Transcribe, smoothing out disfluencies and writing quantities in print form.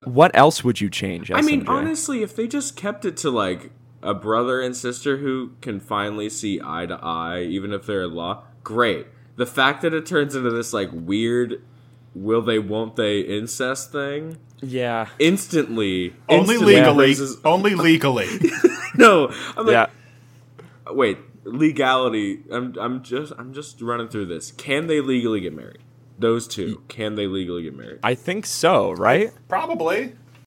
What else would you change, SMJ? I mean, honestly, if they just kept it to, like, a brother and sister who can finally see eye to eye, even if they're in law, great. The fact that it turns into this, like, weird will they, won't they incest thing, Yeah. instantly Legally. raises... Only legally. No, I'm like, Yeah. wait, legality. I'm just running through this. Can they legally get married? Those two, can they legally get married? I think so, right? Probably.